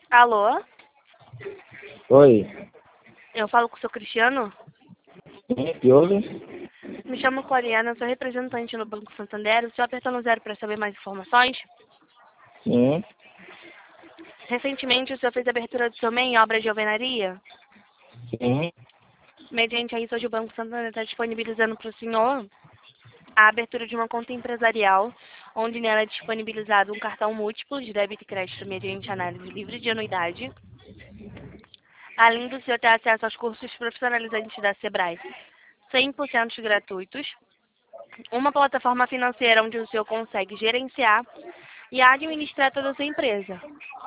Alô? Oi. Eu falo com o seu Cristiano? Que houve? Me chamo Clariana, sou representante no Banco Santander. Estou apertando 0 para saber mais informações. Sim. Recentemente, o senhor fez a abertura do seu MEI em obra de alvenaria? Sim. Mediante isso, hoje o Banco Santander está disponibilizando para o senhor a abertura de uma conta empresarial, onde nela é disponibilizado um cartão múltiplo de débito e crédito mediante análise livre de anuidade, além do senhor ter acesso aos cursos profissionalizantes da Sebrae 100% gratuitos, uma plataforma financeira onde o senhor consegue gerenciar e administrar toda a sua empresa.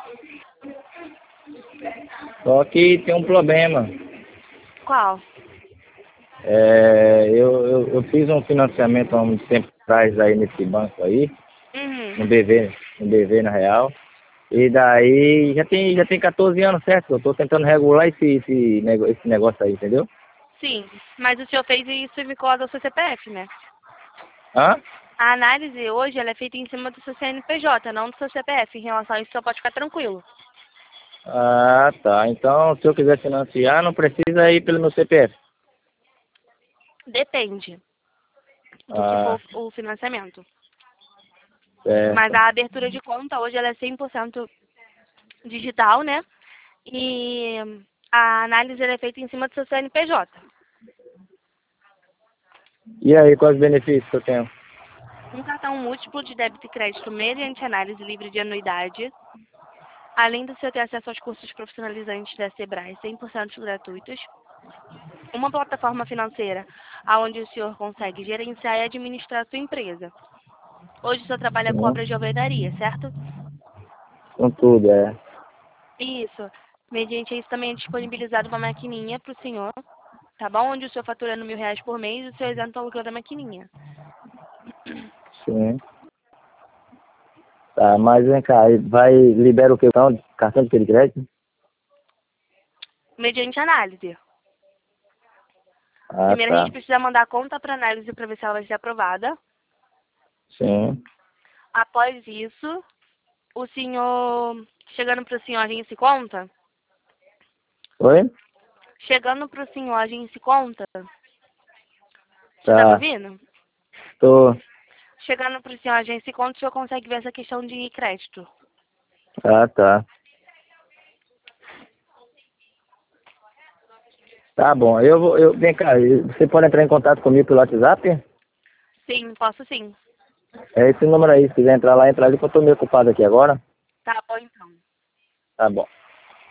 Só que tem um problema. Qual? Eu fiz um financiamento há um tempo atrás aí nesse banco aí, Uhum. no BV na real. E daí já tem 14 anos, certo? Eu tô tentando regular esse negócio aí, entendeu? Sim, mas o senhor fez isso e ficou do seu CPF, né? Hã? A análise hoje ela é feita em cima do seu CNPJ, não do seu CPF. Em relação a isso, o senhor pode ficar tranquilo. Ah, tá. Então, se eu quiser financiar, não precisa ir pelo meu CPF. Depende do que Ah, for o financiamento. Mas certo. a abertura de conta hoje ela é 100% digital, né? E a análise ela é feita em cima do seu CNPJ. E aí, quais os benefícios que eu tenho? Um cartão múltiplo de débito e crédito mediante análise livre de anuidade, além do senhor ter acesso aos cursos profissionalizantes da Sebrae 100% gratuitos, uma plataforma financeira onde o senhor consegue gerenciar e administrar a sua empresa. Hoje o senhor trabalha com Sim. obras de alvenaria, certo? Com tudo, é. Isso. Mediante isso também é disponibilizado uma maquininha para o senhor, tá bom? Onde o senhor faturando R$ 1.000 por mês, o senhor isenta o aluguel da maquininha. Sim. Tá, mas vem cá, libera o que? Cartão de crédito? Mediante análise. Ah, Primeiro a gente tá. precisa mandar a conta para análise para ver se ela vai ser aprovada. Sim. Após isso, o senhor, chegando para o senhor, agência e conta, Oi? chegando para o senhor, agência e conta, você tá me Tá. ouvindo? Tô. Chegando para o senhor, agência e conta, o senhor consegue ver essa questão de crédito. Ah, tá. Tá bom. Vem cá, você pode entrar em contato comigo pelo WhatsApp? Sim, posso sim. É esse número aí, se quiser entrar lá, entra ali, que eu tô meio ocupado aqui agora. Tá bom então. Tá bom.